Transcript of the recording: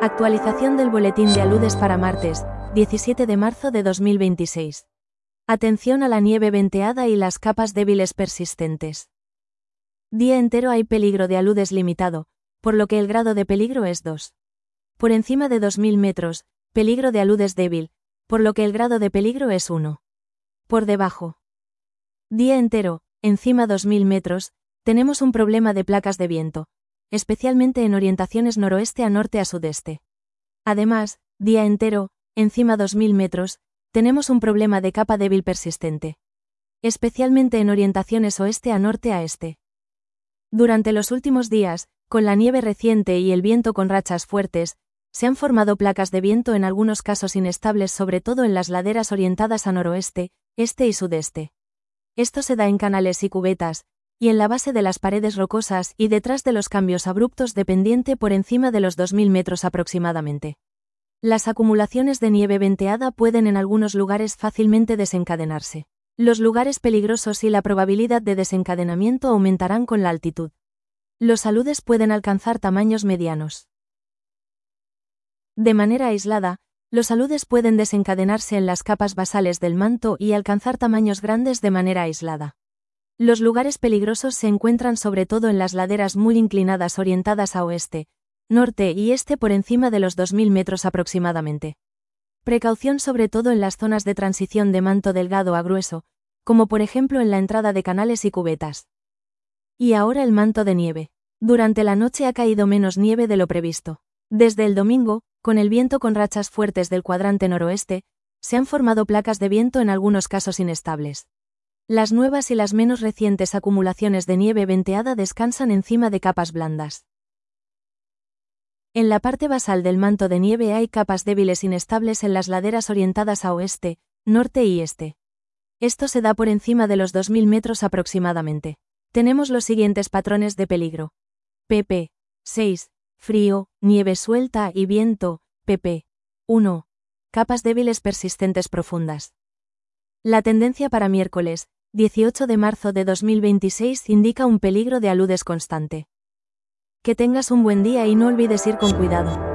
Actualización del boletín de aludes para martes, 17 de marzo de 2026. Atención a la nieve venteada y las capas débiles persistentes. Día entero hay peligro de aludes limitado, por lo que el grado de peligro es 2. Por encima de 2000 metros, peligro de aludes débil, por lo que el grado de peligro es 1. Por debajo. Día entero, encima 2000 metros, tenemos un problema de placas de viento, especialmente en orientaciones noroeste a norte a sudeste. Además, día entero, encima 2000 metros, tenemos un problema de capa débil persistente, especialmente en orientaciones oeste a norte a este. Durante los últimos días, con la nieve reciente y el viento con rachas fuertes, se han formado placas de viento en algunos casos inestables, sobre todo en las laderas orientadas a noroeste, este y sudeste. Esto se da en canales y cubetas, y en la base de las paredes rocosas y detrás de los cambios abruptos de pendiente por encima de los 2000 metros aproximadamente. Las acumulaciones de nieve venteada pueden en algunos lugares fácilmente desencadenarse. Los lugares peligrosos y la probabilidad de desencadenamiento aumentarán con la altitud. Los aludes pueden alcanzar tamaños medianos. De manera aislada, los aludes pueden desencadenarse en las capas basales del manto y alcanzar tamaños grandes de manera aislada. Los lugares peligrosos se encuentran sobre todo en las laderas muy inclinadas orientadas a oeste, norte y este por encima de los 2000 metros aproximadamente. Precaución sobre todo en las zonas de transición de manto delgado a grueso, como por ejemplo en la entrada de canales y cubetas. Y ahora el manto de nieve. Durante la noche ha caído menos nieve de lo previsto. Desde el domingo, con el viento con rachas fuertes del cuadrante noroeste, se han formado placas de viento en algunos casos inestables. Las nuevas y las menos recientes acumulaciones de nieve venteada descansan encima de capas blandas. En la parte basal del manto de nieve hay capas débiles inestables en las laderas orientadas a oeste, norte y este. Esto se da por encima de los 2000 metros aproximadamente. Tenemos los siguientes patrones de peligro. pp. 6. Frío, nieve suelta y viento. pp. 1. Capas débiles persistentes profundas. La tendencia para miércoles, 18 de marzo de 2026 indica un peligro de aludes constante. Que tengas un buen día y no olvides ir con cuidado.